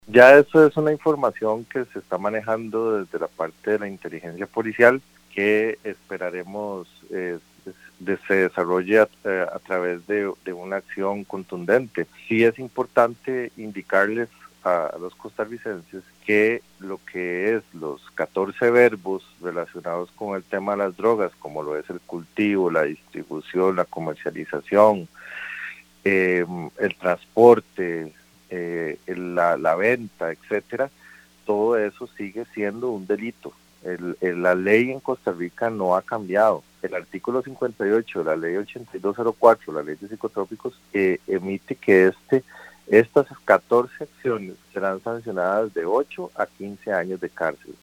Ya eso es una información que se está manejando desde la parte de la inteligencia policial, que esperaremos se desarrolle a través de una acción contundente. Sí es importante indicarles a los costarricenses que lo que es los 14 verbos relacionados con el tema de las drogas, como lo es el cultivo, la distribución, la comercialización, el transporte, la venta, etcétera, todo eso sigue siendo un delito. La ley en Costa Rica no ha cambiado. El artículo 58 de la ley 8204, la ley de psicotrópicos, emite que estas 14 acciones serán sancionadas de 8 a 15 años de cárcel.